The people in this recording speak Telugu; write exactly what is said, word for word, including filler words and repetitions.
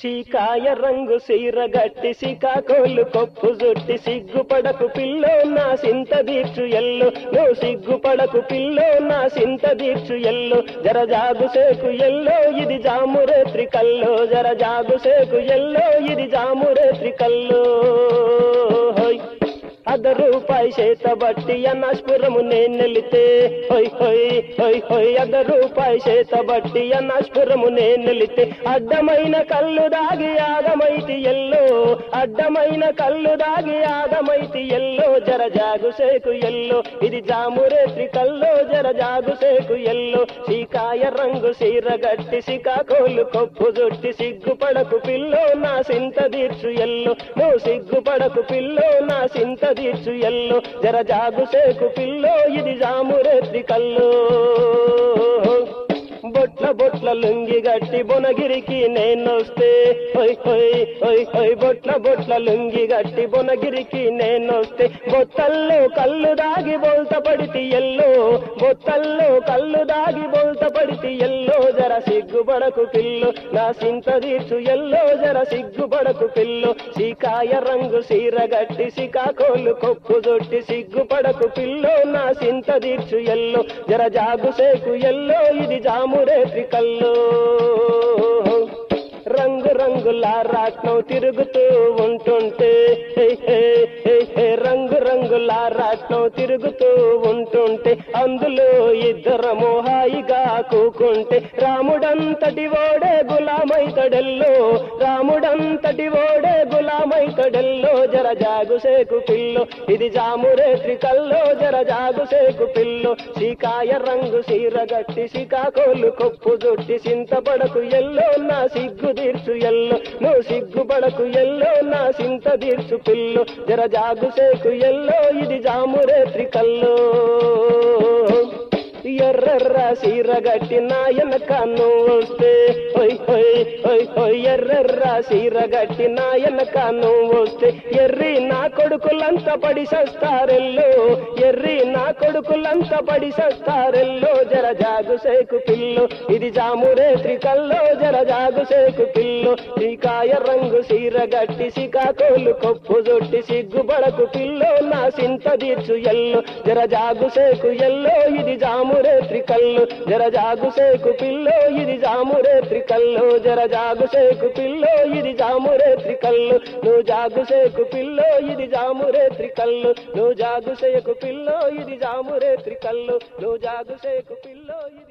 సీకాయ రంగు సీరగట్టి సికాకోలు కొప్పు జుట్టి సిగ్గుపడకు పిల్లో నా సింత దీక్షు ఎల్లు నువ్వు సిగ్గుపడకు పిల్లో నా సింత దీక్షు ఎల్లు జర జాగు సేకు ఎల్లో ఇది జామురేత్రి కల్లో జర జాగు సేకు ఎల్లో ఇది జామురేత్రి కల్లో అర్ధ రూపాయి చేత బట్టి అన్నాస్పురము నేనెలితే హొయ్ హొయ్ హొయ్ హొయ్ అర్ధ రూపాయి చేత బట్టి అన్నాస్పురము నేనెలితే అడ్డమైన కళ్ళు దాగి ఆగమైతి ఎల్లో అడ్డమైన కళ్ళు దాగి ఆగమైతి ఎల్లో జర జాగు సేకు ఎల్లో ఇది జామురేత్రి కల్లో జర జాగు సేకు ఎల్లో సీకాయ రంగు సీరగట్టి సికాకోలు కొప్పు జుట్టి సిగ్గుపడకు పిల్లో నా సింత దీర్చు ఎల్లో నువ్వు సిగ్గుపడకు పిల్లో నా సింత దీర్చు ఎల్లో జర జాగు సేకు పిల్లో ఇది జామురేత్రి కల్లో బొట్ల బొట్ల లుంగి గట్టి బొనగిరికి నేనొస్తే హొయ్ హొయ్ హొయ్ హొయ్ బొట్ల బొట్ల లుంగి గట్టి బొనగిరికి నేనొస్తే బొత్తల్లో కళ్ళు దాగి బోల్త పడితి ఎల్లో బొత్తల్లో కళ్ళు దాగి బోల్త పడితి ఎల్లో జర సిగ్గుపడకు పిల్లు నా సింత దీర్చు ఎల్లో జర సిగ్గుపడకు పిల్లు సీకాయ రంగు సీరగట్టి సికాకోలు కొప్పు జొట్టి సిగ్గుపడకు పిల్లో నా సింత దీర్చు ఎల్లో జర జాగు సేకు ఎల్లో ఇది జామురేత్రి కల్లో రంగు రంగుల రాట్నం తిరుగుతూ ఉంటుంటే రంగు రంగుల రాట్నం తిరుగుతూ ఉంటుంటే అందులో ఇద్దరము హాయిగా కూకుంటే రాముడంతటి ఓడే గులామైతడెల్లో రాముడంతటి ఓడే గులామైతడెల్లో జర జాగు సేకు పిల్లో ఇది జామురేత్రి కల్లో జర జాగు సేకు పిల్లో సీకాయ రంగు సీరగట్టి సికాకోలు కొప్పు జుట్టి సింతపడకు ఎల్లో నా సిగ్గు దీర్చు ఎల్లో నువ్వు సిగ్గుపడకు ఎల్లో నా సింత దీర్చు పిల్లు జర జాగు సేకు ఎల్లో ఇది జామురేత్రి కల్లో ఎర్రెర్ర సీరగట్టి నాయనక నువ్వు వస్తే హొయ్ హొయ్ హొయ్ హొయ్ ఎర్రెర్ర సీరగట్టి నాయనక నువ్వు వస్తే ఎర్రి నా కొడుకులంతా పడి సస్తారెల్లో ఎర్రి నా కొడుకులంతా పడి సస్తారెల్లో జర జాగు సేకు పిల్లు ఇది జామురేత్రి కల్లో జర జాగు సేకు పిల్లు సీకాయ రంగు సీరగట్టి సికాకోలు కొప్పు జొట్టి సిగ్గుపడకు పిల్లో నా సింత దీర్చు ఎల్లో జర జాగు సేకు ఎల్లో ఇది జామురేత్రి కల్లో జర జాగు సేకు పిల్లో ఇది జామురేత్రి కల్లో జర జాగు సేకు పిల్లో ఇది జామురేత్రి కల్లో నువ్వు జాగు సేకు పిల్లో ఇది జామురేత్రి కల్లో నువ్వు జాగు సేకు పిల్లో ఇది జామురేత్రి కల్లో నువ్వు జాగు సేకు పిల్లో ఇది